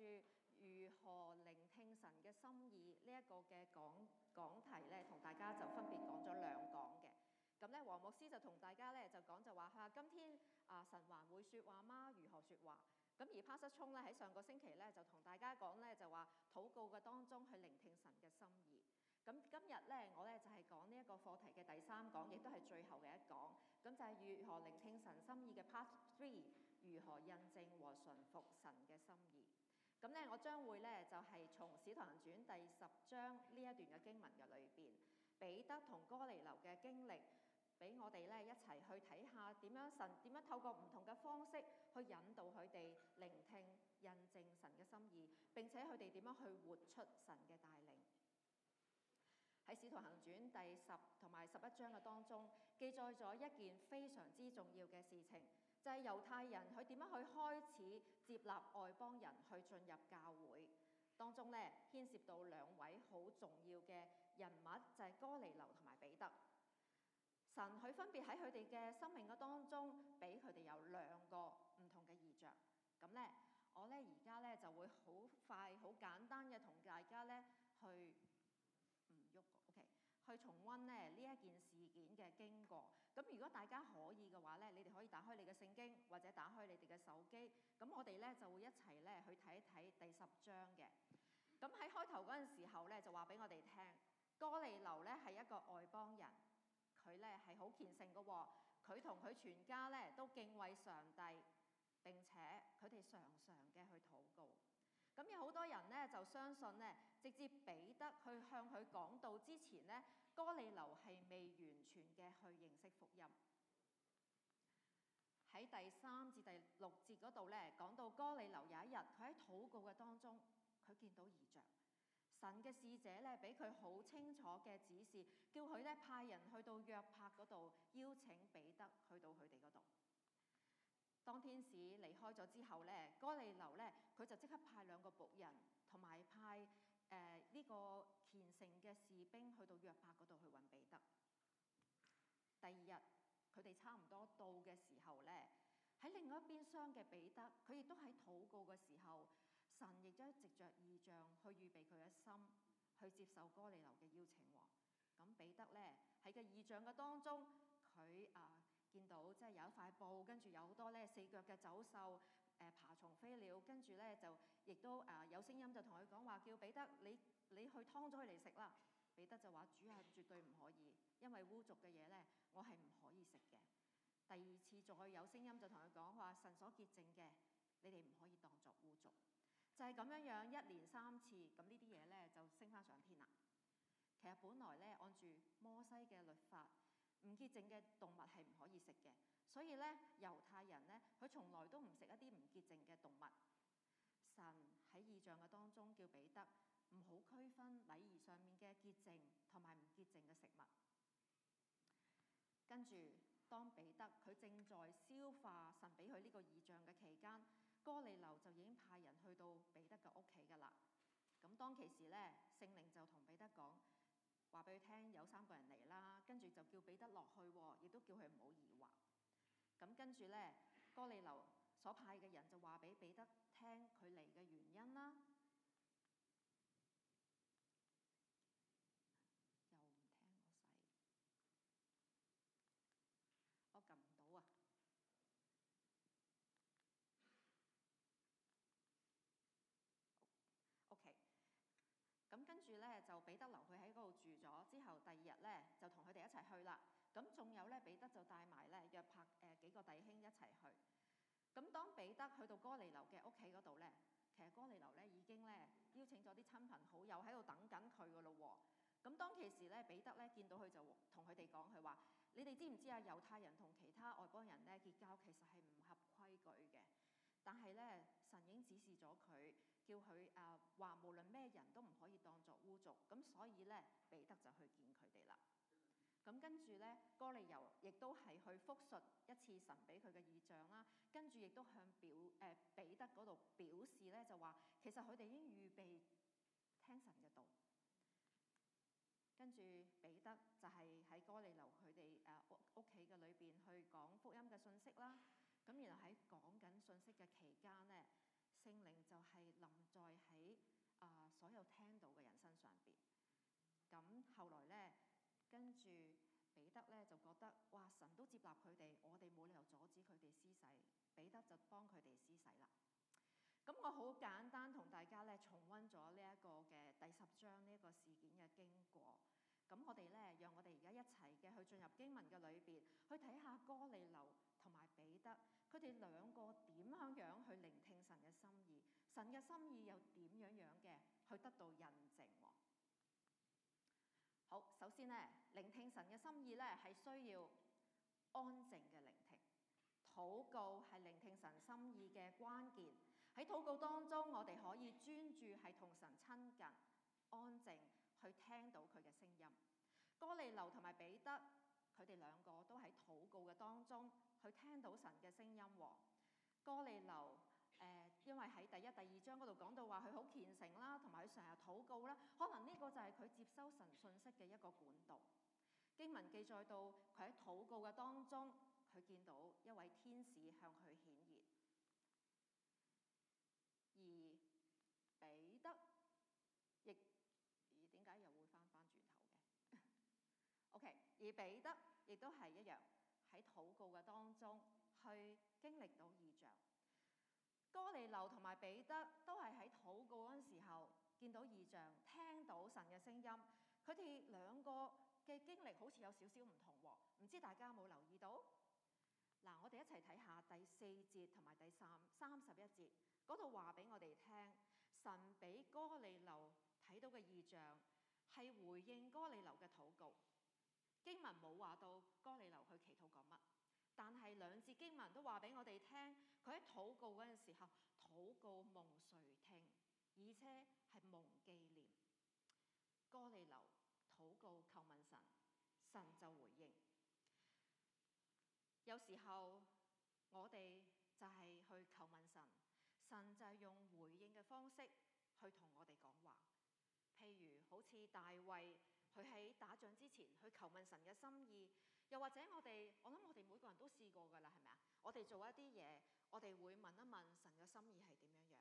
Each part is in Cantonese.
如何聆聽神嘅心意呢一個嘅講題咧，同大家就分別講咗兩講嘅。咁咧，黃牧師就同大家咧就講就話今天神還會說話嗎？如何說話？咁而 Pastor Chung 咧喺上個星期咧就同大家講咧就話禱告嘅當中去聆聽神嘅心意。咁今日咧我咧就係講呢一個課題嘅第三講，亦都係最後嘅一講。咁就係如何聆聽神心意嘅 Part 3，如何印證和順服神嘅心意。咁咧我將會咧就係從《使徒行傳》第10章呢一段嘅經文嘅裏邊，彼得同哥尼流嘅經歷，俾我哋咧一齊去睇下神點樣透過唔同嘅方式去引導佢哋聆聽、印證神嘅心意，並且佢哋點樣去活出神嘅帶領。喺《使徒行傳》第10同埋11章嘅當中，記載咗一件非常之重要嘅事情，就係猶太人佢點樣去開始接納外邦人去進入教會。當中咧牽涉到兩位好重要嘅人物，就係哥尼流同埋彼得。神佢分別喺佢哋嘅生命嘅當中，俾佢哋有兩個唔同嘅異象。咁咧，我咧而家咧就會好快、好簡單嘅同大家咧去OK， 去重溫咧呢一件事件嘅經過。咁如果大家可以嘅話咧，你哋可以打開你嘅聖經，或者打開你哋嘅手機。咁我哋咧就會一齊咧去睇一睇第10章嘅。咁喺開頭嗰陣時候咧，就話俾我哋聽，哥尼流咧係一個外邦人。佢咧係好虔誠嘅喎，佢同佢全家咧都敬畏上帝，並且佢哋常常嘅去禱告。咁有好多人咧就相信咧，直至彼得去向佢講道之前咧，哥尼流係未完全嘅去認識福音。喺第3至第6節嗰度咧，講到哥尼流有一日佢喺禱告嘅當中，佢見到異象。神嘅使者咧，俾佢好清楚嘅指示，叫佢咧派人去到約帕嗰度，邀請彼得去到佢哋嗰度。當天使離開咗之後咧，哥尼流咧佢就即刻派2個僕人，同埋派呢個虔誠嘅士兵去到約帕嗰度去揾彼得。第2日佢哋差唔多到嘅時候咧，喺另外一邊廂嘅彼得，佢亦都喺禱告嘅時候。神亦都藉着異象去預備佢嘅心，去接受哥尼流嘅邀請喎。咁彼得咧喺個異象嘅當中，佢見到即係有一塊布，跟住有好多咧4腳嘅走獸、爬蟲飛鳥，跟住咧就亦都有聲音就同佢講話，叫彼得你去劏咗佢嚟食啦。彼得就話：主啊，絕對唔可以，因為污濁嘅嘢咧，我係唔可以食嘅。第2次再有聲音就同佢講話：神所潔淨嘅，你哋唔可以當作污濁。就係咁樣1連3次，咁呢啲嘢咧就升翻上天啦。其實本來咧按住摩西嘅律法，唔潔淨嘅動物係唔可以食嘅，所以咧猶太人咧佢從來都唔食一啲唔潔淨嘅動物。神喺異象嘅當中叫彼得唔好區分禮儀上面嘅潔淨同埋唔潔淨嘅食物。跟住當彼得佢正在消化神俾佢呢個異象嘅期間，哥尼流就已經派人去到彼得嘅屋企㗎啦。咁當其時咧，聖靈就同彼得講話俾佢聽，有3個人嚟啦，跟住就叫彼得落去，亦都叫佢唔好疑惑。咁跟住咧，哥尼流所派嘅人就話俾彼得聽佢嚟嘅原因啦。又唔聽我使，我撳唔到啊！OK， 咁跟住咧就彼得留佢喺嗰度住咗，之後第2日咧就同佢哋一齊去啦。咁仲有咧彼得就帶埋咧約帕幾個弟兄一齊去。咁當彼得去到哥尼流嘅屋企嗰度咧，其實哥尼流咧已經咧邀請咗啲親朋好友喺度等緊佢噶咯喎。咁當其時咧彼得咧見到佢就同佢哋講，佢話：你哋知唔知啊？猶太人同其他外邦人咧結交其實係唔合規矩嘅。但係咧，神已經指示咗佢，叫佢話無論咩人都唔可以當作污濁。咁所以咧，彼得就去見佢哋啦。咁跟住咧，哥尼流亦都係去復述一次神俾佢嘅異象啦。跟住亦都向彼得嗰度表示咧，就話其實佢哋已經預備聽神嘅道。跟住彼得就係喺哥尼流佢哋屋企嘅裏邊去講福音嘅信息啦。咁然後喺講緊信息嘅期間咧，聖靈就係臨在咁後來咧，跟住彼得咧就覺得，哇！神都接納佢哋，我哋冇理由阻止佢哋施洗。彼得就幫佢哋施洗啦。咁我好簡單同大家咧重溫咗呢一個嘅第10章呢一個事件嘅經過。咁我哋咧，讓我哋而家一齊嘅去進入經文嘅裏邊，去睇下哥尼流同埋彼得，佢哋兩個點樣去聆聽神嘅心意，神嘅心意又點樣嘅去得到印證。好，首先咧，聆聽神嘅心意咧係需要安靜嘅聆聽。禱告係聆聽神心意嘅關鍵。喺禱告當中，我哋可以專注係同神親近，安靜去聽到佢嘅聲音。哥尼流同埋彼得，佢哋兩個都喺禱告嘅當中去聽到神嘅聲音。哥尼流因為喺第1、第2章嗰度講到話佢好虔誠啦，同埋佢成日禱告啦，可能呢個就係佢接收神信息嘅一個管道。經文記載到佢喺禱告嘅當中，佢見到一位天使向佢顯現，而彼得點解又會翻轉頭嘅？OK， 而彼得亦都係一樣喺禱告嘅當中去經歷到異象。哥尼流同埋彼得都係喺禱告嗰陣時候見到異象，聽到神嘅聲音。佢哋兩個嘅經歷好似有少少唔同喎，唔知大家有冇留意到？嗱，我哋一齊睇下第4節同埋第31節嗰度話俾我哋聽，神俾哥尼流睇到嘅異象係回應哥尼流嘅禱告。經文冇話到哥尼流去祈禱講乜，但係兩節經文都話俾我哋聽，佢喺禱告嗰陣時候，禱告蒙垂聽，而且係蒙紀念。哥尼流禱告求問神，神就回應。有時候我哋就係去求問神，神就係用回應嘅方式去同我哋講話。譬如好似大衛，佢喺打仗之前去求問神嘅心意，又或者我諗我哋每個人都試過㗎啦，係咪啊？我哋做一啲嘢，我哋會問一問神嘅心意係點樣樣。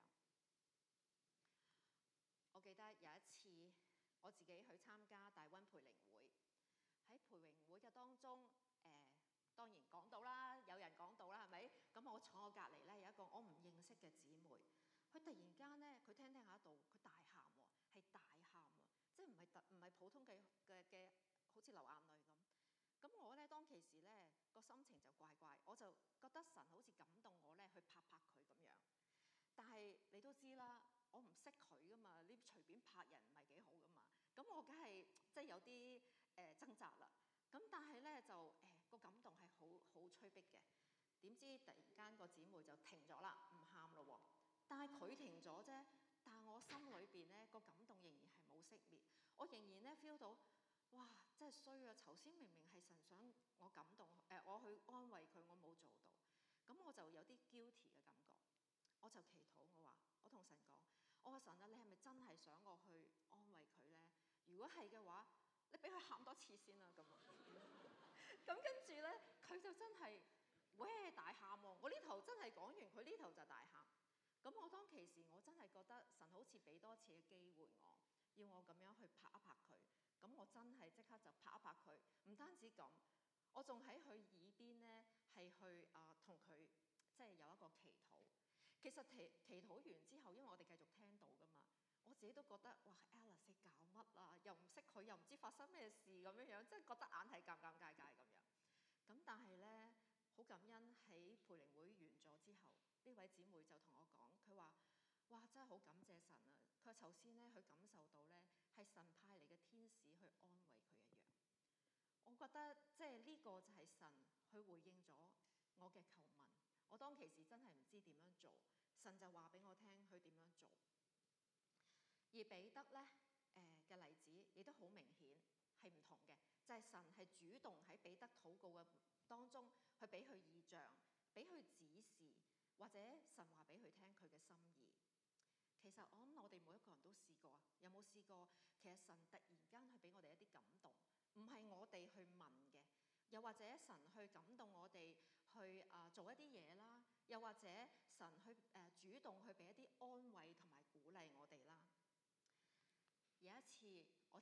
我記得有一次我自己去參加大溫培靈會，喺培靈會嘅當中，當然講到啦，有人講到啦，係咪？咁我坐我隔離咧有一個我唔認識嘅姊妹，佢突然間咧，佢聽下度，佢大喊喎，係大喊喎，即係唔係普通嘅好似流眼淚咁。咁我咧當其時咧個心情就怪怪，我就覺得神好似感動我咧去拍佢咁樣。但係你都知啦，我唔識佢噶嘛，你隨便拍人唔係幾好噶嘛。咁我梗係即係有啲掙扎啦。咁但係咧就個感動係好催逼嘅。點知突然間個姊妹就停咗啦，唔喊咯喎。但係佢停咗啫，但係我心裏邊咧個感動仍然係冇熄滅。我仍然咧 feel 到，哇！真係衰啊！頭先明明係神想我感動我去安慰佢，我冇做到。咁我就有啲 guilty 嘅感覺。我就祈禱，我同神講，我話神啊，你係咪真係想我去安慰佢咧？如果係嘅話，你俾佢喊多次先啦咁啊！咁跟住咧，佢就真係大喊喎！我呢頭真係講完，佢呢頭就大喊。咁我當其時，我真係覺得神好似俾多次嘅機會我，要我咁樣去拍一拍佢。咁我真係即刻就拍一拍佢。唔單止咁，我仲喺佢耳邊咧係去同佢即係有一個祈禱。其實祈禱完之後，因為我哋繼續聽到噶嘛，我自己都覺得哇 Alice 你搞乜啊？又唔識佢，又唔知發生咩事咁樣樣，即係覺得硬係尷尬咁樣。咁但係咧，好感恩喺培靈會完咗之後，呢位姊妹就同我講，佢話：哇，真係好感謝神啊！佢話頭先咧，佢感受到咧係神派嚟嘅天使去安慰佢一樣。我覺得即係呢個就係神去回應咗我嘅求問。我當其時真係唔知點樣做，神就話俾我聽佢點樣做。而彼得咧嘅例子亦都好明顯係唔同嘅，就係神係主動喺彼得禱告嘅當中去俾佢異象，俾佢指示，或者神話俾佢聽佢嘅心意。其實我諗我哋每一個人都試過啊，有冇試過？其實神突然間去俾我哋一啲感動，唔係我哋去問嘅。又或者神去感動我哋去做一啲嘢啦，又或者神去主動去俾一啲安慰同埋鼓勵我哋啦。有一次我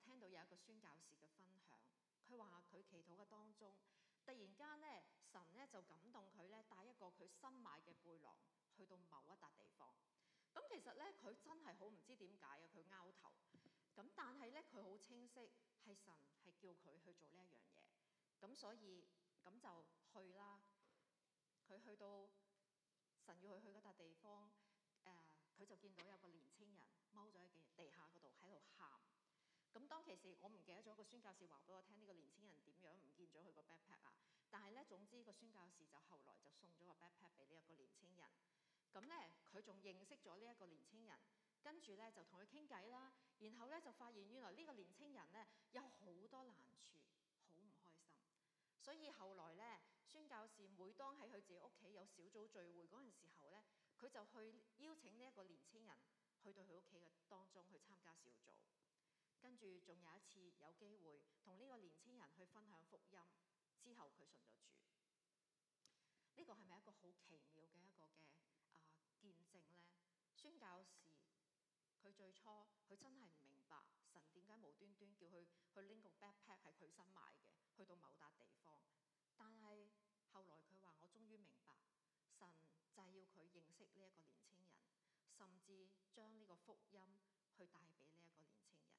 聽到有一個宣教士嘅分享，佢話佢祈禱嘅當中，突然間咧神咧就感動佢咧帶一個佢新買嘅背囊去到某一笪地方。咁其實咧佢真係好唔知點解啊，佢拗頭。咁但係咧佢好清晰係神係叫佢去做呢一樣嘢，咁所以咁就去啦。佢去到神要佢去嗰笪地方，佢就見到有個年青人踎咗喺地下嗰度喺度喊。咁當其時我唔記得咗個宣教士話俾我聽呢個年青人點樣唔見咗佢個 backpack 啊，但係咧總之個宣教士就後來就送咗個 backpack 俾呢一個年青人。咁咧佢仲認識咗呢一個年青人，跟住咧就同佢傾偈啦，然後咧就發現原來呢個年青人咧有好多難處，好唔開心。所以後來咧，宣教士每當喺佢自己屋企有小組聚會嗰陣時候咧，佢就去邀請呢一個年青人去到佢屋企嘅當中去參加小組。跟住仲有一次有機會同呢個年青人去分享福音，之後佢信咗主。呢個係咪一個好奇妙嘅一個嘅見證呢？宣教士佢最初佢真係唔明白神點解無端端叫佢去拎個 backpack 係佢新買嘅，去到某笪地方。但係後來佢話：我終於明白，神就係要佢認識呢一個年青人，甚至將呢個福音去帶俾呢一個年青人。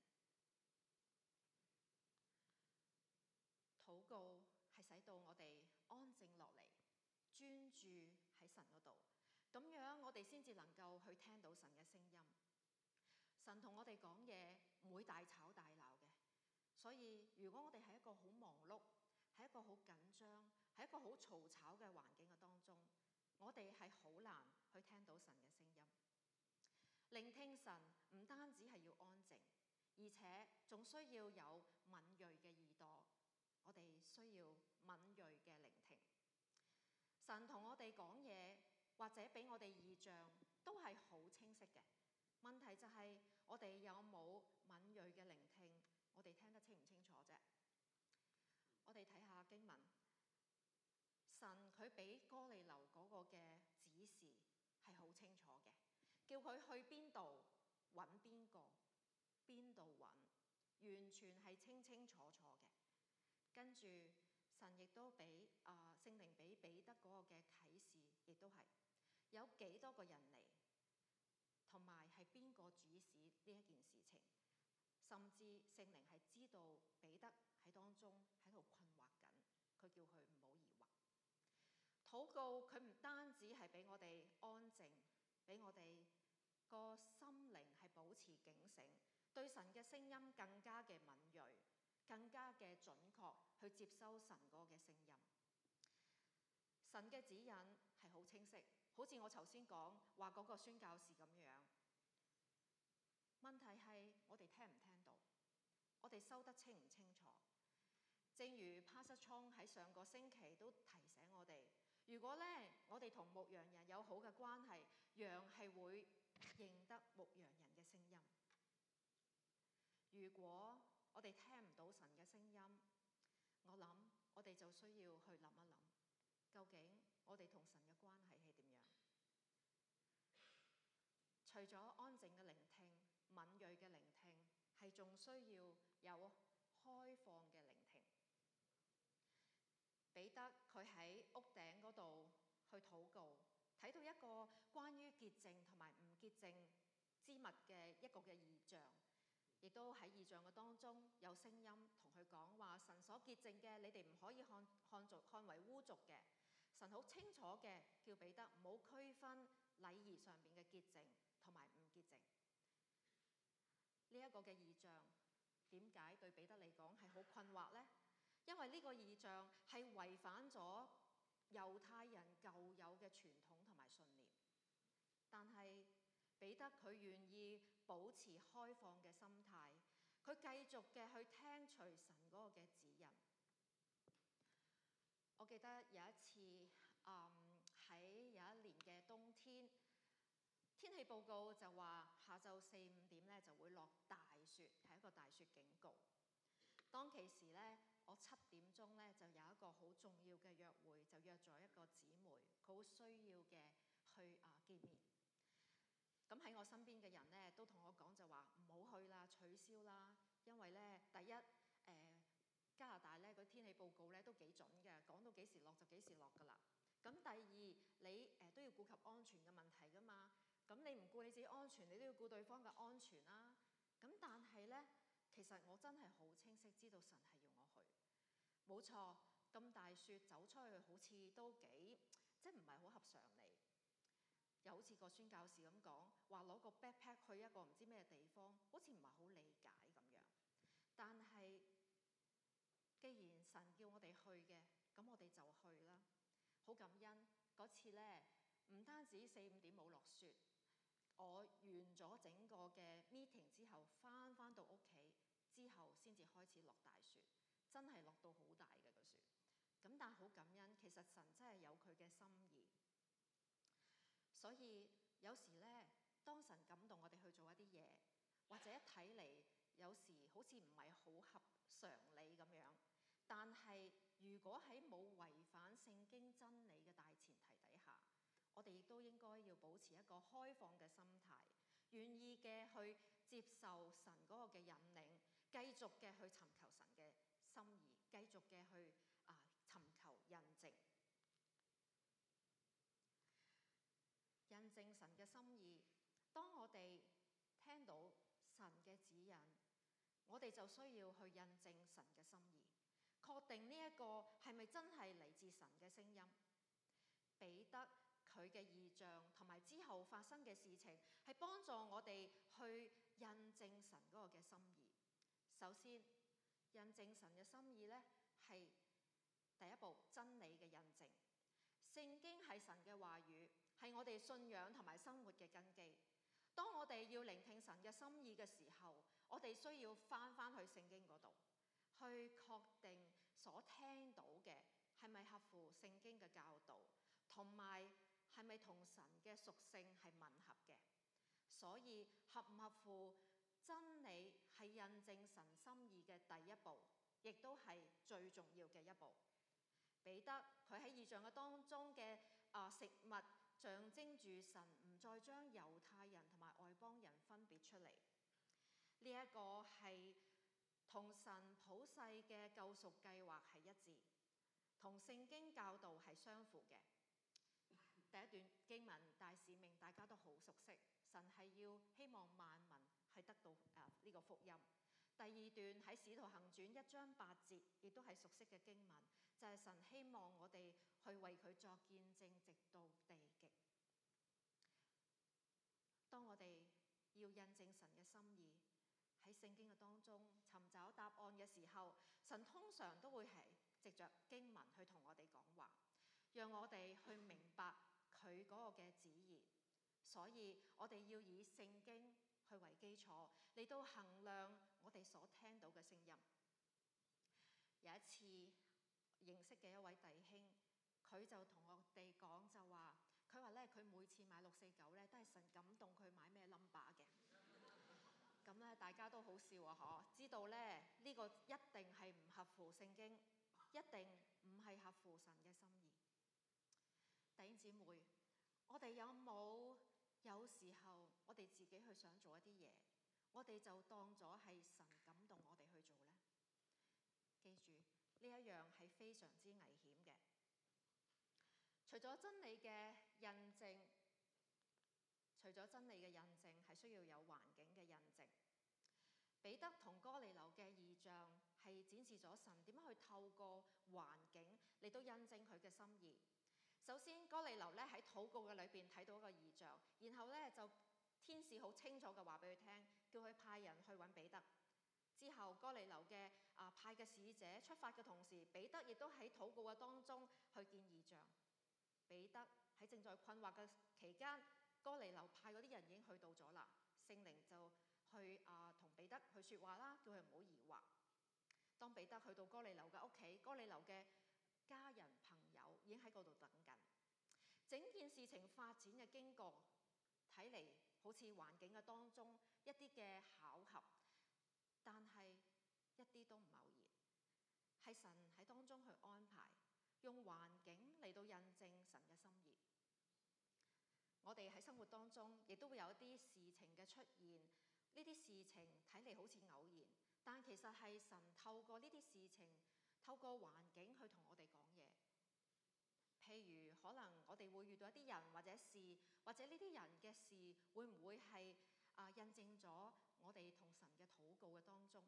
禱告係使到我哋安靜落嚟，專注喺神嗰度，咁樣我哋先至能夠去聽到神嘅聲音。神同我哋講嘢唔會大吵大鬧嘅，所以如果我哋喺一個好忙碌、喺一個好緊張、喺一個好嘈吵嘅環境嘅當中，我哋係好難去聽到神嘅聲音。聆聽神唔單止係要安靜，而且仲需要有敏銳嘅耳朵。我哋需要敏銳嘅聆聽。神同我哋講嘢，或者俾我哋異象，都係好清晰嘅。問題就係我哋有冇敏銳嘅聆聽，我哋聽得清唔清楚啫？我哋睇下經文，神佢俾哥尼流嗰個嘅指示係好清楚嘅，叫佢去邊度揾邊個，邊度揾，完全係清清楚楚嘅。跟住神亦都俾聖靈俾彼得嗰個嘅啟示，亦都係有幾多個人嚟，同埋係邊個主使呢一件事情，甚至聖靈係知道彼得喺當中喺度困惑緊，佢叫佢唔好疑惑。禱告佢唔單止係俾我哋安靜，俾我哋個心靈係保持警醒，對神嘅聲音更加嘅敏銳，更加嘅準確去接收神嗰個嘅聲音。神嘅指引係好清晰，好似我頭先講話嗰個宣教士咁樣。問題係我哋聽唔聽到，我哋收得清唔清楚？正如 Pastor Chong 喺上個星期都提醒我哋，如果咧我哋同牧羊人有好嘅關係，羊係會認得牧羊人嘅聲音。如果我哋聽唔到神嘅聲音，我諗我哋就需要去諗一諗，究竟我哋同神嘅關係係點樣？除咗安靜嘅聆聽、敏銳嘅聆聽，係仲需要有開放嘅聆聽。彼得佢喺屋頂嗰度去禱告，睇到一個關於潔淨同埋唔潔淨之物嘅一個嘅異象，亦都喺異象嘅當中有聲音同佢講話：神所潔淨嘅，你哋唔可以看為污濁嘅。神好清楚嘅叫彼得唔好區分禮儀上邊嘅潔淨同埋唔潔淨。呢一個嘅異象點解對彼得嚟講係好困惑呢？因為呢個異象係違反咗猶太人舊有嘅傳統同埋信念，但係彼得佢願意保持開放嘅心態，佢繼續嘅去聽隨神嗰個嘅指引。我記得有一次喺有一年嘅冬天，天氣報告就話下晝4-5點咧就會落大雪，係一個大雪警告。當其時咧，我7點鐘咧就有一個好重要嘅約會，就約咗一個姊妹，佢好需要嘅去見面。咁喺我身邊嘅人咧都同我講就話唔好去啦，取消啦。 因為咧第一加拿大咧個天氣報告咧都幾準嘅，講到幾時落就幾時落㗎啦。咁第二你都要顧及安全嘅問題㗎嘛。咁你唔顧你自己安全，你都要顧對方嘅安全啦。咁但係咧，其實我真係好清晰知道神係要我去。冇錯，咁大雪走出去好似都幾即係唔係好合常理。又好似個宣教士咁講，話攞個 backpack 去一個唔知咩地方，好似唔係好理解咁樣。但係既然神叫我哋去嘅，咁我哋就去啦。好感恩嗰次咧，唔單止4、5點冇落雪，我完咗整個嘅 meeting 之後，翻到屋企之後先至開始落大雪，真係落到好大嘅個雪。咁但係好感恩，其實神真係有佢嘅心意。所以有時咧，當神感動我哋去做一啲嘢，或者睇嚟有時好似唔係好合常理咁樣，但係如果喺冇違反聖經真理嘅大前提底下，我哋亦都應該要保持一個開放嘅心態，願意嘅去接受神嗰個嘅引領，繼續嘅去尋求神嘅心意，繼續嘅去尋求印證。印證神嘅心意，當我哋聽到神嘅指引，我哋就需要去印證神嘅心意，確定呢一個係咪真係嚟自神嘅聲音。彼得佢嘅異象同埋之後發生嘅事情，係幫助我哋去印證神嗰個嘅心意。首先，印證神嘅心意呢，係第一步，真理嘅印證。聖經係神嘅話語，係我哋信仰同埋生活嘅根基。當我哋要聆聽神嘅心意嘅時候，我哋需要翻去聖經嗰度，去確定所聽到嘅係咪合乎聖經嘅教導，同埋係咪同神嘅屬性係吻合嘅。所以合唔合乎真理係印證神心意嘅第一步，亦都係最重要嘅一步。彼得佢喺異象嘅當中嘅食物，象徵住神唔再將猶太人同埋外邦人分別出嚟。呢一個係同神普世嘅救贖計劃係一致，同聖經教導係相符嘅。第一段經文大使命大家都好熟悉，神係要希望萬民係得到呢個福音。第二段喺使徒行傳1章8節，亦都係熟悉嘅經文，就係神希望我哋去為佢作見證，直到地極。當我哋要印證神嘅心意，喺聖經嘅當中尋找答案嘅時候，神通常都會係藉着經文去同我哋講話，讓我哋去明白佢嗰個嘅旨意。所以我哋要以聖經去為基礎，嚟到衡量我哋所聽到嘅聲音。有一次認識嘅一位弟兄，佢就同我哋講就話，佢話咧佢每次買649咧都係神感動佢買咩 number 嘅。咁咧大家都好笑啊！知道咧呢個一定係唔合乎聖經，一定唔係合乎神嘅心意。弟兄姊妹，我哋有時候我哋自己去想做一啲嘢，我哋就當咗係神感動我哋去做呢？記住呢一樣係非常之危險嘅。除咗真理嘅印證，係需要有環境嘅印證。彼得同哥尼流嘅異象係展示咗神點樣去透過環境嚟到印證佢嘅心意。首先，哥尼流咧喺禱告嘅裏邊睇到一個異象，然後咧就天使好清楚嘅話俾佢聽，叫佢派人去揾彼得。之後，哥尼流嘅派嘅使者出發嘅同時，彼得亦都喺禱告嘅當中去見異象。彼得喺正在困惑嘅期間，哥尼流派嗰啲人已經去到咗啦，聖靈就去同彼得去説話啦，叫佢唔好疑惑。當彼得去到哥尼流嘅屋企，哥尼流嘅家人朋友已經喺嗰度等緊。整件事情發展嘅經過睇嚟好似環境嘅當中一啲嘅巧合，但係一啲都唔偶然，係神喺當中去安排，用環境嚟到印證神嘅心意。我哋喺生活當中亦都會有一啲事情嘅出現，呢啲事情睇嚟好似偶然， 但其實係神透過呢啲事情，透過環境去同我哋講嘢。譬如可能我哋會遇到一啲人或者事，或者呢啲人嘅事會唔會係印證咗我哋同神嘅禱告嘅當中？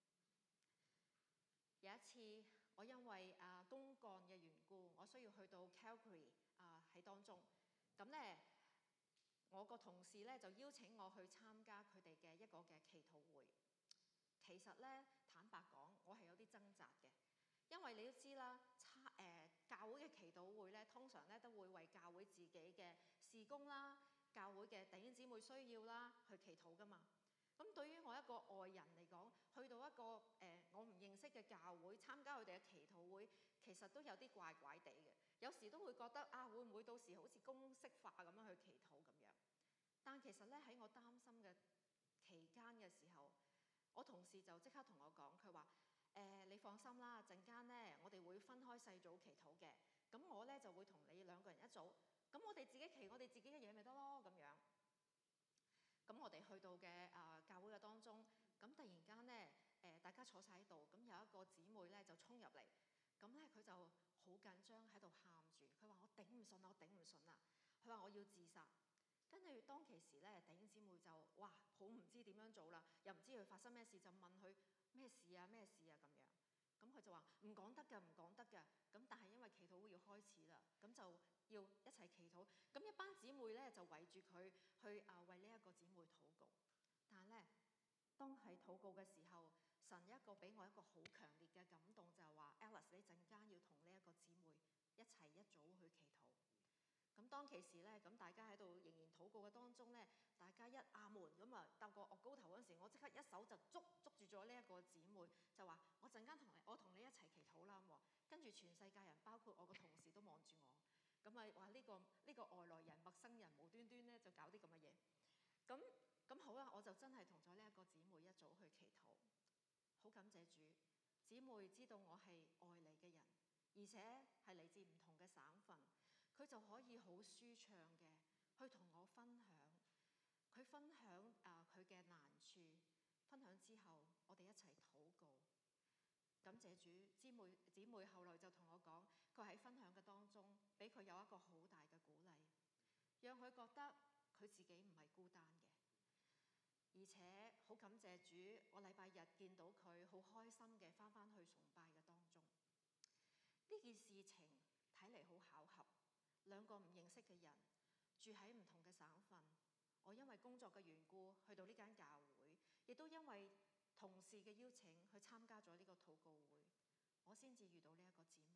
有一次我因為公幹嘅緣故，我需要去到 Calgary 喺當中，咁咧我個同事咧就邀請我去參加佢哋嘅一個嘅祈禱會。其實咧坦白講，我係有啲掙扎嘅。因為你都知啦，教會嘅祈禱會咧，通常咧都會為教會自己嘅事工啦、教會嘅弟兄姊妹需要啦去祈禱噶嘛。咁對於我一個外人嚟講，去到一個我唔認識嘅教會參加佢哋嘅祈禱會，其實都有啲怪怪地嘅。有時都會覺得會唔會到時好似公式化咁樣去祈禱咁樣？但其實咧喺我擔心嘅期間嘅時候，我同事就即刻同我講，佢話：你放心啦，陣間咧我哋會分開細組祈禱嘅。咁我咧就會同你兩個人一組，咁我哋自己祈我哋自己嘅嘢咪得咯咁樣。咁我哋去到嘅教會嘅當中，咁突然間咧大家坐晒喺度，咁有一個姊妹咧就衝入嚟，咁咧佢就好緊張喺度喊住，佢話：我頂唔順啊，我頂唔順啊！佢話我要自殺。跟住當其時咧，弟兄姊妹就哇好唔知點樣做啦，又唔知佢發生咩事，就問佢咩事啊咩事啊咁樣。咁佢就話唔講得㗎，唔講得㗎。咁但係因為祈禱會要開始啦，咁就要一齊祈禱。咁一班姊妹咧就圍住佢去為呢一個姊妹禱告。但係咧，當喺禱告嘅時候，神一個俾我一個好強烈嘅感動，就係話 Alice 你陣間要同呢一個姊妹一齊一組去祈禱。咁當其時咧，咁大家喺度仍然禱告嘅當中咧，大家一阿門咁啊，鬥個岳高頭嗰陣時，我即刻一手就捉住咗呢一個姊妹，就話：我陣間我同你一齊祈禱啦咁。跟住全世界人，包括我個同事都望住我，咁啊話呢個外來人、陌生人無端端咧就搞啲咁嘅嘢。咁好啦，我就真係同咗呢一個姊妹一組去祈禱。好感謝主，姊妹知道我係外嚟嘅人，而且係嚟自唔同嘅省份。佢就可以好舒暢嘅去同我分享，佢分享佢嘅難處，分享之後我哋一齊禱告。感謝主，姊妹後來就同我講，佢喺分享嘅當中俾佢有一個好大嘅鼓勵，讓佢覺得佢自己唔係孤單嘅。而且好感謝主，我禮拜日見到佢好開心嘅返去崇拜嘅當中。呢件事情睇嚟好巧合。兩個唔認識嘅人住喺唔同嘅省份，我因為工作嘅緣故去到呢間教會，亦都因為同事嘅邀請去參加咗呢個禱告會，我先至遇到呢一個姊妹。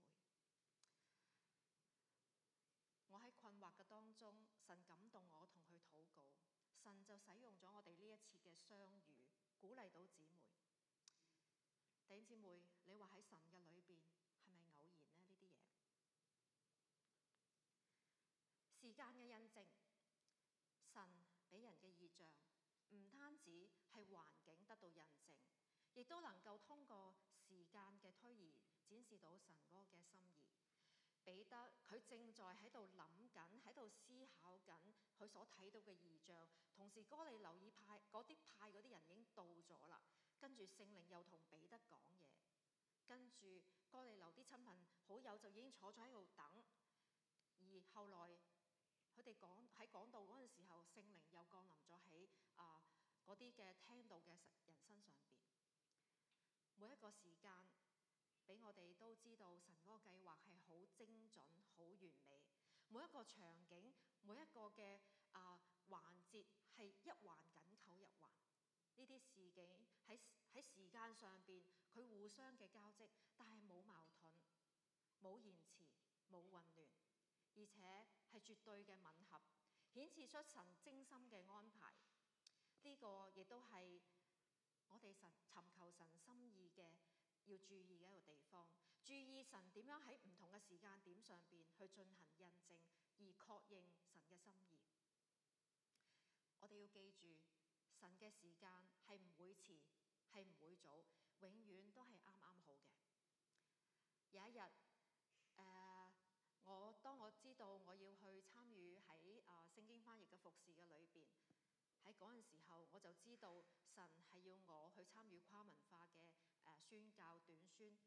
我喺困惑嘅當中，神感動我同佢禱告，神就使用咗我哋呢一次嘅相遇，鼓勵到姊妹。弟兄姊妹，你話喺神嘅裏邊係咪偶然呢？呢啲嘢？時間嘅印證，神俾人嘅異象，唔單止係環境得到印證，亦都能夠通過時間嘅推移展示到神嗰個嘅心意。彼得佢正在喺度諗緊，喺度思考緊佢所睇到嘅異象，同時哥尼流派嗰啲人已經到咗啦。跟住聖靈又同彼得講嘢，跟住哥尼流啲親朋好友就已經坐咗喺度等，而後來佢哋喺講道嗰陣時候，聖靈又降臨咗喺嗰啲嘅聽到嘅人身上邊。每一個時間俾我哋都知道神嗰個計劃係好精準、好完美。每一個場景、每一個嘅環節係一環緊扣一環。呢啲事件喺時間上邊，佢互相嘅交織，但係冇矛盾、冇延遲、冇混亂。而且係絕對嘅吻合，顯示出神精心嘅安排。呢個亦都係我哋尋求神心意嘅要注意嘅一個地方。注意神點樣喺唔同嘅時間點上邊去進行印證，而確認神嘅心意。我哋要記住，神嘅時間係唔會遲，係唔會早，永遠都係啱啱好嘅。有一日，當我知道我要去參與喺聖經翻譯嘅服侍嘅裏邊，喺嗰陣時候我就知道神係要我去參與跨文化嘅宣教短宣。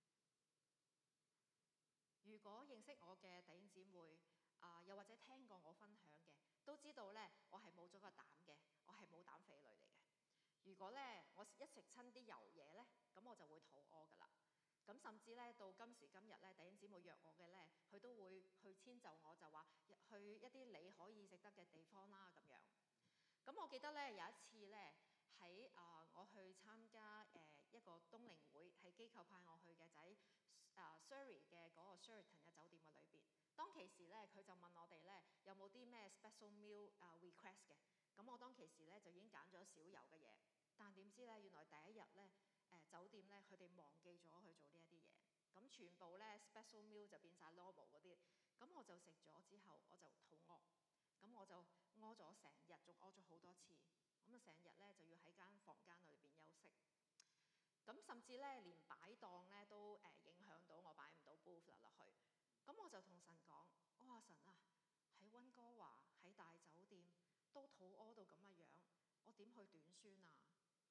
如果認識我嘅弟兄姊妹又或者聽過我分享嘅，都知道咧我係冇咗個膽嘅，我係冇膽匪類嚟嘅。如果咧我一食親啲油嘢咧，咁我就會肚屙噶啦。咁甚至咧到今時今日咧，弟兄姊妹約我嘅咧，佢都會去遷就我，就話去一啲你可以食得嘅地方啦咁樣。咁我記得咧有一次咧喺我去參加一個冬令會，係機構派我去嘅，就喺Surrey 嘅嗰個 Sheraton 嘅酒店嘅裏邊。當其時咧，佢就問我哋咧有冇啲咩 special meal request 嘅。咁我當其時咧就已經揀咗少油嘅嘢，但點知咧原來第一日咧酒店咧佢哋忘記咗去做呢一啲嘢，咁全部咧 special meal 就變晒 normal 嗰啲。咁我就食咗之後我就肚餓，咁我就屙咗成日，仲屙咗好多次。咁啊成日咧就要喺間房間裏邊休息。咁甚至咧連擺檔咧都影響到我擺唔到 booth 落去。咁我就同神講：我話神啊，喺溫哥華喺大酒店都肚屙到咁嘅樣，我點去短宣啊？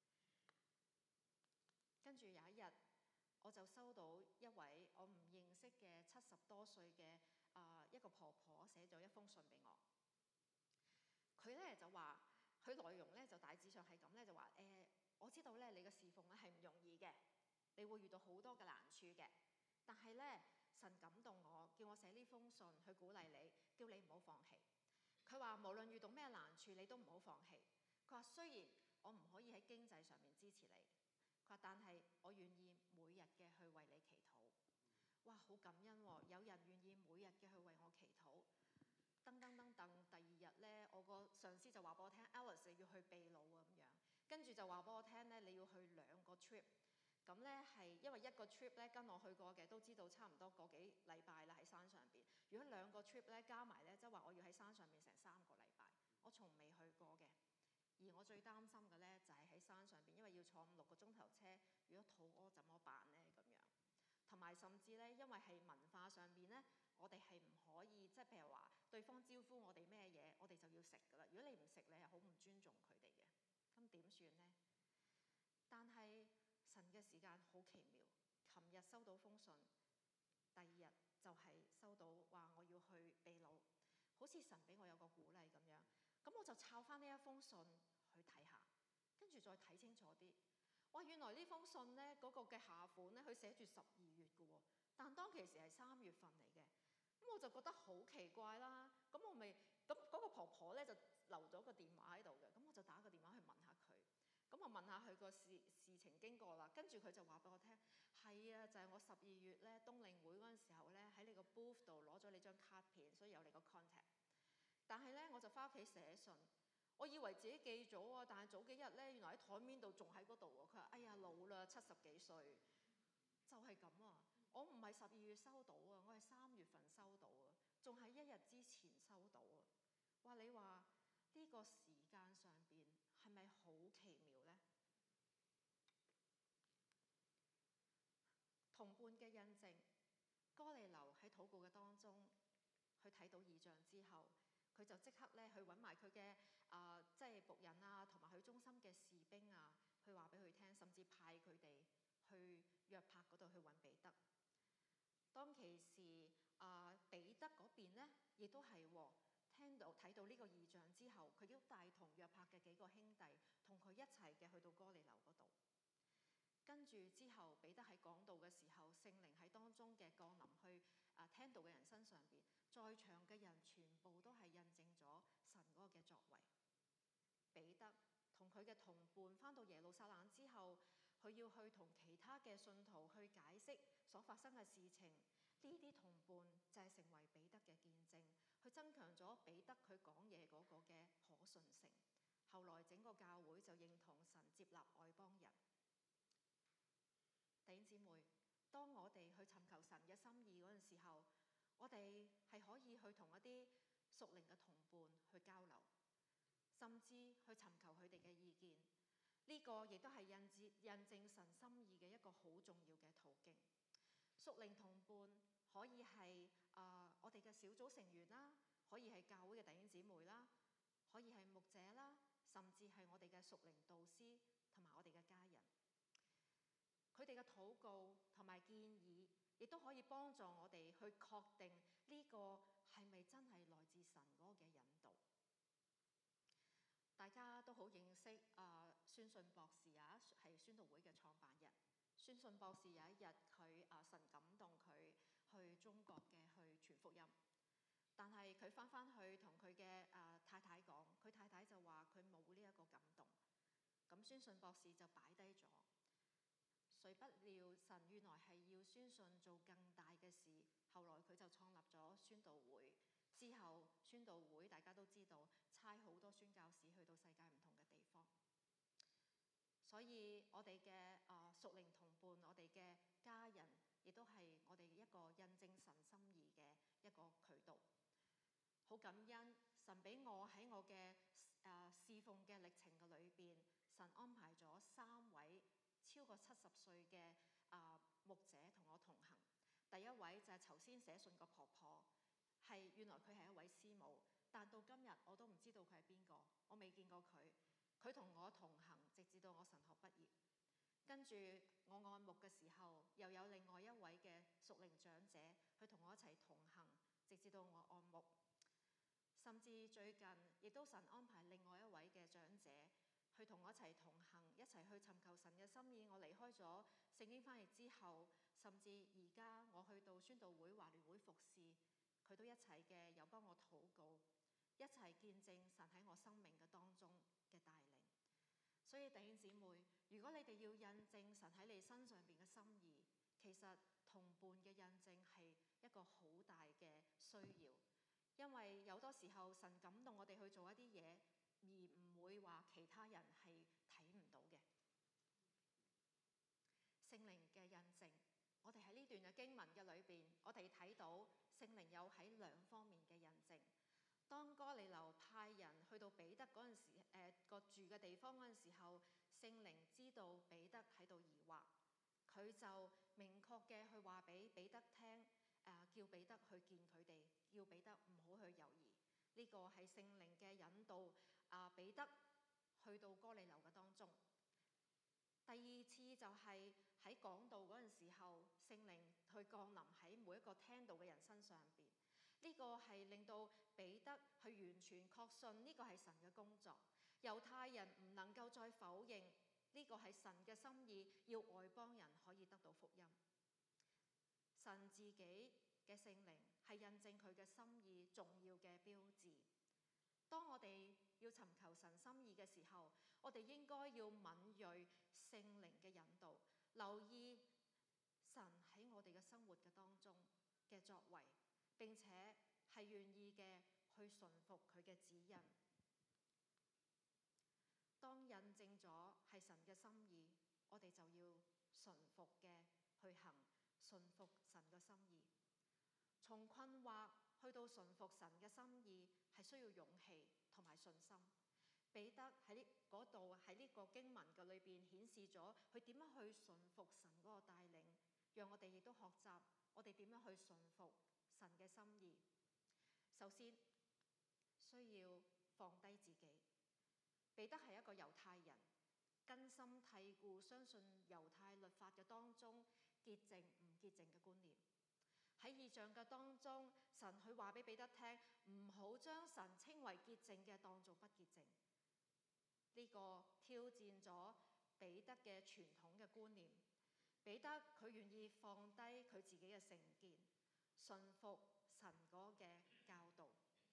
跟住有一日，我就收到一位我唔認識嘅70多歲嘅一個婆婆寫咗一封信俾我。佢咧就話，佢內容咧就大致上係咁咧，就話我知道咧你嘅侍奉咧係唔容易嘅，你會遇到好多嘅難處嘅，但係咧神感動我，叫我寫呢封信去鼓勵你，叫你唔好放棄。佢話無論遇到咩難處，你都唔好放棄。佢話雖然我唔可以喺經濟上面支持你，佢話但係我願意每日嘅去為你祈禱。哇，好感恩喎！有人願意每日嘅去為我祈禱。噔，第二日咧，我個上司就話俾我聽 Alice 你要去秘魯啊咁樣，跟住就話俾我聽咧你要去2個 trip。咁咧係因為一個 trip 咧跟我去過嘅都知道差唔多個幾禮拜啦喺山上邊。如果2個 trip 咧加埋咧，即係話我要喺山上邊成3個禮拜，我從未去過嘅。而我最擔心嘅咧就係喺山上邊，因為要坐5、6個鐘頭車，如果肚屙怎麼辦咧咁樣？同埋甚至咧，因為係文化上邊咧，我哋係唔可以即係譬如話對方招呼我哋咩嘢，我哋就要食噶啦。如果你唔食，你係好唔尊重佢哋嘅。咁點算呢？但係神嘅時間好奇妙。琴日收到封信，第二日就係收到話我要去秘魯，好似神俾我有個鼓勵咁樣。咁我就抄翻呢一封信去睇下，跟住再睇清楚啲。哇！原來呢封信咧嗰個嘅下款咧，佢寫住12月嘅喎，但當其時係3月份嚟嘅。咁我就覺得好奇怪啦。咁我咪咁嗰個婆婆咧就留咗個電話喺度嘅。咁我就打個電話去問下佢。咁我問下佢個事情經過啦。跟住佢就話俾我聽，係啊，就係我12月咧冬令會嗰陣時候咧喺你個 booth 度攞咗你張卡片，所以有你個 contact。但係咧我就翻屋企寫信。我以為自己記咗啊，但係早幾日咧，原來喺台面度仲喺嗰度喎。佢話：哎呀，老啦，70幾歲，就係咁啊！我唔係12月收到啊，我係3月份收到啊，仲係1日之前收到啊。哇！你話呢個時間上邊係咪好奇妙呢？同伴嘅印證，哥尼流喺禱告嘅當中，去睇到異象之後。佢就即刻咧去揾埋佢嘅即係僕人啊，同埋佢中心嘅士兵啊，去話俾佢聽，甚至派佢哋去約帕嗰度去揾彼得。當其時彼得嗰邊咧，亦都係聽到睇到呢個異象之後，佢都帶同約帕嘅幾個兄弟同佢一齊嘅去到哥尼流嗰度。跟住之後，彼得喺講道嘅時候，聖靈喺當中嘅降臨去聽道嘅人身上邊，在場嘅人全部都係印證咗神嗰個嘅作為。彼得同佢嘅同伴返到耶路撒冷之後，佢要去同其他嘅信徒去解釋所發生嘅事情。呢啲同伴就係成為彼得嘅見證，去增強咗彼得佢講嘢嗰個嘅可信性。後來整個教會就認同神接納外邦人。弟兄姊妹，當我哋去尋求神嘅心意嗰陣時候，我哋係可以去同一啲屬靈嘅同伴去交流，甚至去尋求佢哋嘅意見。呢個亦都係印證神心意嘅一個好重要嘅途徑。屬靈同伴可以係我哋嘅小組成員啦，可以係教會嘅弟兄姊妹啦，可以係牧者啦，甚至係我哋嘅屬靈導師同埋我我哋嘅家人。佢哋嘅禱告同埋建議，亦都可以幫助我哋去確定呢個係咪真係來自神嗰個嘅引導。大家都好認識宣信博士啊，係宣道會嘅創辦人。宣信博士有一日神感動佢去中國嘅去傳福音，但係佢翻去同佢嘅太太講，佢太太就話佢冇呢一個感動。咁宣信博士就擺低咗。誰不料神原來係要宣信做更大嘅事，後來佢就創立咗宣道會。之後宣道會大家都知道，差好多宣教士去到世界唔同嘅地方。所以我哋嘅屬靈同伴，我哋嘅家人，亦都係我哋一個印證神心意嘅一個渠道。好感恩神俾我喺我嘅侍奉嘅歷程嘅裏邊，神安排咗3位超過70歲嘅牧者同我同行。第一位就係頭先寫信個婆婆，原來佢係一位師母，但到今日我都唔知道佢係邊個，我未見過佢。佢同我同行，直至到我神學畢業。跟住我按牧嘅時候，又有另外一位嘅屬靈長者，佢同我一齊同行，直至到我按牧。甚至最近亦都神安排另外一位嘅長者，去同我一齊同行，一齊去尋求神嘅心意。我離開咗聖經翻譯之後，甚至而家我去到宣道會華聯會服侍，佢都一齊嘅有幫我禱告，一齊見證神喺我生命嘅當中嘅帶領。所以弟兄姊妹，如果你哋要印證神喺你身上邊嘅心意，其實同伴嘅印證係一個好大嘅需要。因為有多時候神感動我哋去做一啲嘢，而唔會話其他人係睇唔到嘅。聖靈嘅印證，我哋喺呢段嘅經文嘅裏邊，我哋睇到聖靈有喺2方面嘅印證。當哥尼流派人去到彼得嗰陣時，個住嘅地方嗰陣時候，聖靈知道彼得喺度疑惑，佢就明確嘅去話俾彼得聽，叫彼得去見佢哋，叫彼得唔好去猶豫。呢個係聖靈嘅引導，彼得去到哥尼流嘅當中。第二次就係喺講道嗰陣時候，聖靈去降臨喺每一個聽道嘅人身上邊。呢個係令到彼得去完全確信呢個係神嘅工作。猶太人唔能夠再否認呢個係神嘅心意，要外邦人可以得到福音。神自己嘅聖靈係印證佢嘅心意重要嘅標誌。當我哋要尋求神心意嘅時候，我哋應該要敏銳聖靈嘅引導，留意神喺我哋嘅生活嘅當中嘅作為，並且係願意嘅去順服佢嘅指引。當印證咗係神嘅心意，我哋就要順服嘅去行，順服神嘅心意。從困惑去到順服神嘅心意，係需要勇氣同埋信心。彼得喺嗰度喺呢個經文嘅裏邊顯示咗佢點樣去順服神嗰個帶領，讓我哋亦都學習我哋點樣去順服神嘅心意。首先需要放低自己。彼得係一個猶太人，根深蒂固相信猶太律法嘅當中潔淨唔潔淨嘅觀念。喺異象嘅當中，神佢話俾彼得聽，唔好將神稱為潔淨嘅當做不潔淨。呢個挑戰咗彼得嘅傳統嘅觀念。彼得佢願意放低佢自己嘅成見，順服神嗰嘅教導。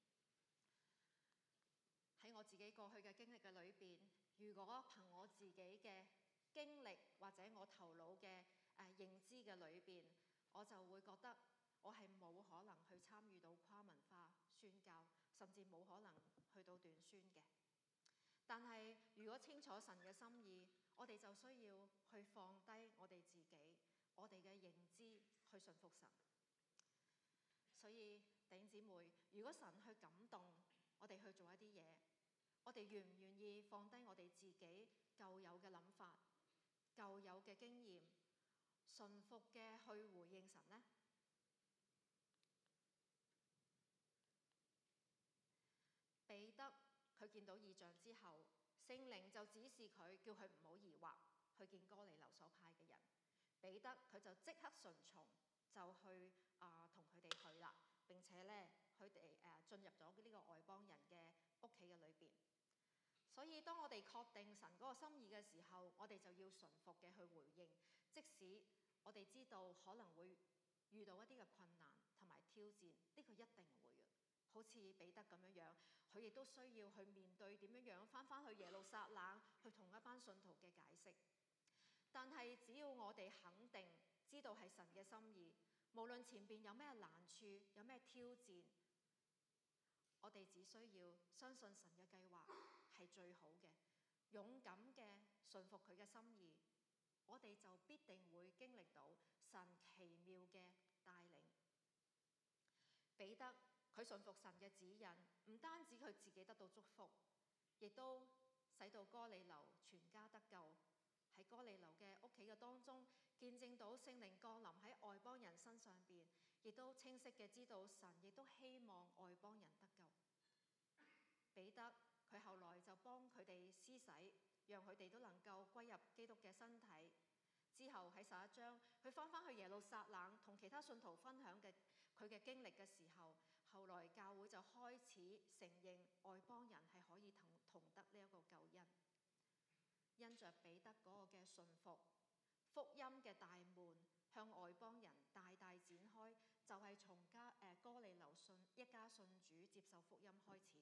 喺我自己過去嘅經歷嘅裏邊，如果憑我自己嘅經歷或者我頭腦嘅認知嘅裏邊，我就會覺得我係冇可能去參與到跨文化宣教，甚至冇可能去到短宣嘅。但係如果清楚神嘅心意，我哋就需要去放低我哋自己，我哋嘅認知去順服神。所以弟兄姊妹，如果神去感動我哋去做一啲嘢，我哋願唔願意放低我哋自己舊有嘅諗法、舊有嘅經驗，順服嘅去回應神呢？彼得佢見到異象之後，聖靈就指示佢，叫佢唔好疑惑。 去見哥尼流所派嘅人。彼得佢就即刻順從，就去同佢哋去啦。並且咧，佢哋進入咗呢個外邦人嘅屋企嘅裏邊。所以當我哋確定神嗰個心意嘅時候，我哋就要順服嘅去回應，即使我哋知道可能會遇到一啲嘅困難同埋挑戰，呢個一定會嘅。好似彼得咁樣樣，佢亦都需要去面對點樣樣翻去耶路撒冷，去同一班信徒嘅解釋。但係只要我哋肯定知道係神嘅心意，無論前邊有咩難處，有咩挑戰，我哋只需要相信神嘅計劃係最好嘅，勇敢嘅順服佢嘅心意，我哋就必定會經歷到神奇妙嘅帶領。彼得佢順服神嘅指引，唔單止佢自己得到祝福，亦都使到哥尼流全家得救。喺哥尼流嘅屋企嘅當中，見證到聖靈降臨喺外邦人身上邊，亦都清晰嘅知道神亦都希望外邦人得救。彼得佢後來就幫佢哋施洗，讓佢哋都能夠歸入基督嘅身體。之後喺11章，佢翻去耶路撒冷同其他信徒分享嘅佢嘅經歷嘅時候，後來教會就開始承認外邦人係可以同得呢一個救恩。因着彼得嗰個嘅順服，福音嘅大門向外邦人大大展開，就係從哥尼流一家信主接受福音開始。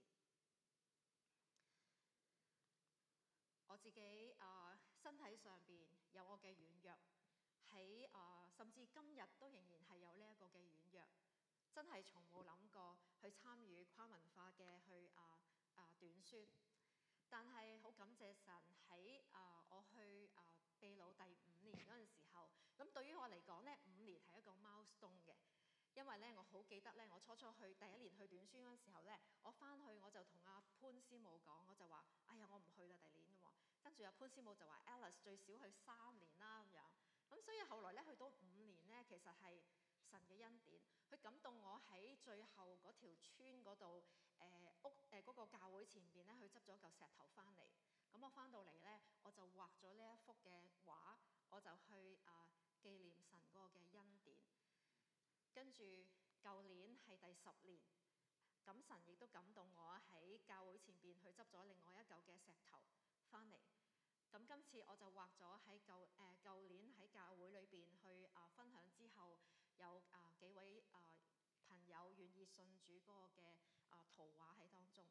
我自己身體上邊有我嘅軟弱，喺甚至今日都仍然係有呢一個嘅軟弱，真係從冇諗過去參與跨文化嘅短宣。但係好感謝神喺我去秘魯第5年嗰陣時候，咁對於我嚟講咧，5年係一個 milestone 嘅，因為咧我好記得咧，我初去第1年去短宣嗰陣時候咧，我翻去我就同阿潘師母講，我就話：哎呀，我唔去啦，第年㗎喎。跟住阿潘師母就話 Alice 最少去3年啦咁樣。咁所以後來咧去到5年咧，其實係神嘅恩典，佢感動我喺最後嗰條村嗰度嗰個教會前邊咧，佢執咗嚿石頭翻嚟。咁我翻到嚟咧，我就畫咗呢一幅嘅畫，我就去紀念神嗰個嘅恩典。跟住舊年係第10年，咁神亦都感動我喺教會前邊去執咗另外一嚿嘅石頭翻嚟。咁今次我就畫咗喺舊年喺教會裏邊去分享之後，有幾位朋友願意信主嗰個嘅圖畫喺當中。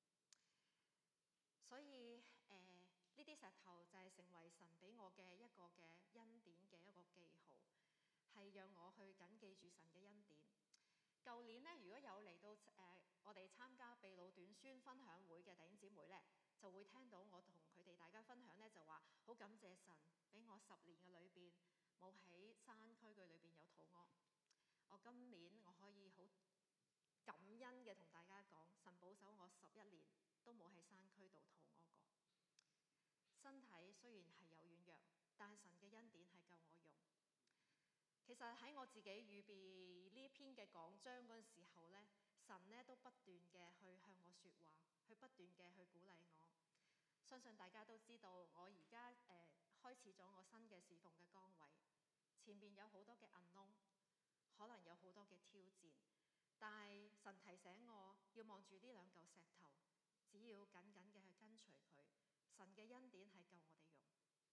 所以呢啲石頭就係成為神俾我嘅一個嘅恩典嘅一個記號，係讓我去緊記住神嘅恩典。舊年咧，如果有嚟到我哋參加秘魯短宣分享會嘅弟兄姊妹咧，就會聽到我同佢哋大家分享咧，就話好感謝神俾我10年嘅裏邊冇喺山區嘅裏邊有肚屙。我今年我可以好感恩嘅同大家講，神保守我11年都冇喺山區度肚屙過。身體雖然係有軟弱，但係神嘅恩典係夠我用。其實喺我自己預備呢篇嘅講章嗰陣時候咧，神咧都不斷嘅去向我說話，去不斷嘅去鼓勵我。相信大家都知道，我而家開始咗我新嘅侍奉嘅崗位，前面有好多嘅unknown，可能有好多嘅挑戰，但係神提醒我要望住呢2嚿石頭，只要緊緊嘅去跟隨佢，神嘅恩典係夠我哋用。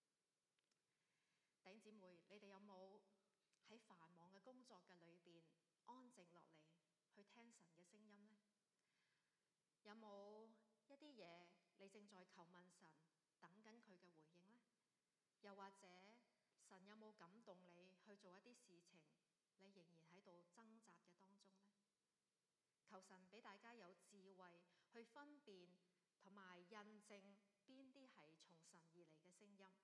弟兄姊妹，你哋有冇喺繁忙嘅工作嘅裏邊安靜落嚟去聽神嘅聲音呢？有冇一啲嘢你正在求問神，等緊佢嘅回應呢？又或者神有冇感動你去做一啲事情，你仍然喺度掙扎嘅當中呢？求神俾大家有智慧去分辨同埋印證邊啲係從神而嚟嘅聲音。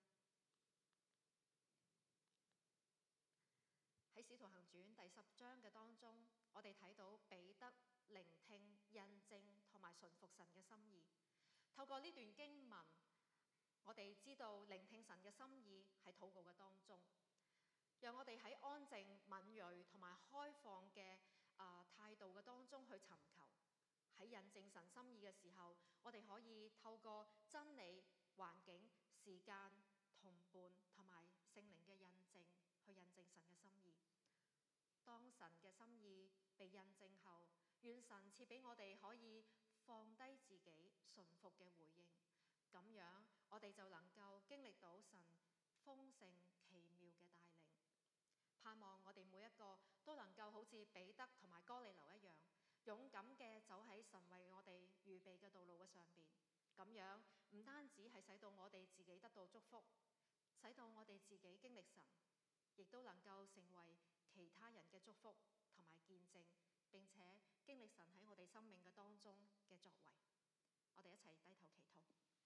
喺《使徒行傳》第10章嘅當中，我哋睇到彼得聆聽、印證同埋順服神嘅心意。透過呢段經文，我哋知道聆聽神嘅心意喺禱告嘅當中，讓我哋喺安靜、敏銳同埋開放嘅態度嘅當中去尋求。喺印證神心意嘅時候，我哋可以透過真理、環境、時間同伴同埋聖靈嘅印證，去印證神嘅心意。當神嘅心意被印證後，願神賜俾我哋可以放低自己順服嘅回應，咁樣我哋就能夠經歷到神豐盛奇妙嘅帶領。盼望我哋每一個都能夠好似彼得同埋哥尼流一樣，勇敢嘅走喺神為我哋預備嘅道路嘅上邊。咁樣唔單止係使到我哋自己得到祝福，使到我哋自己經歷神，亦都能夠成為其他人嘅祝福同埋見證，並且經歷神喺我哋生命嘅當中嘅作為。我哋一齊低頭祈禱。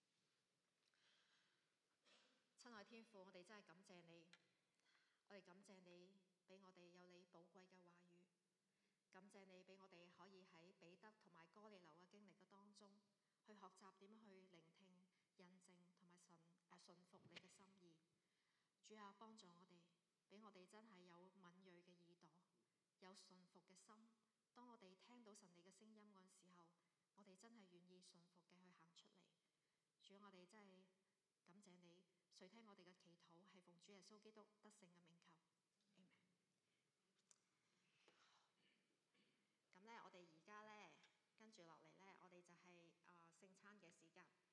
親愛天父，我哋真係感謝你，我哋感謝你俾我哋有你寶貴嘅話語，感謝你俾我哋可以喺彼得同埋哥尼流嘅經歷嘅當中，去學習點樣去聆聽、印證同埋順服你嘅心意。主啊，幫助我哋，俾我哋真係有敏銳嘅耳朵，有順服嘅心。當我哋聽到神你嘅聲音嗰陣時候，我哋真係願意順服嘅去行出嚟。主啊，我哋真係感謝你，垂聽我哋嘅祈禱，係奉主耶穌基督得勝嘅名求。Amen。咁咧，我哋而家咧跟住落嚟咧，我哋就係聖餐嘅時間。